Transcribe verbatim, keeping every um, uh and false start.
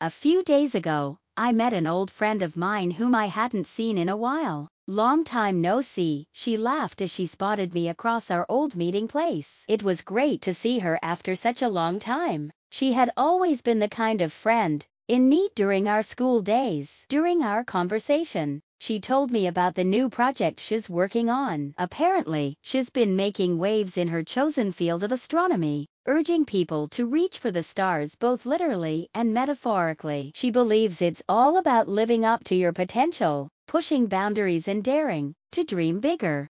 A few days ago, I met an old friend of mine whom I hadn't seen in a while. Long time no see, she laughed as she spotted me across our old meeting place. It was great to see her after such a long time. She had always been the kind of friend in need during our school days. During our conversation, she told me about the new project she's working on. Apparently, she's been making waves in her chosen field of astronomy, urging people to reach for the stars both literally and metaphorically. She believes it's all about living up to your potential, pushing boundaries and daring to dream bigger.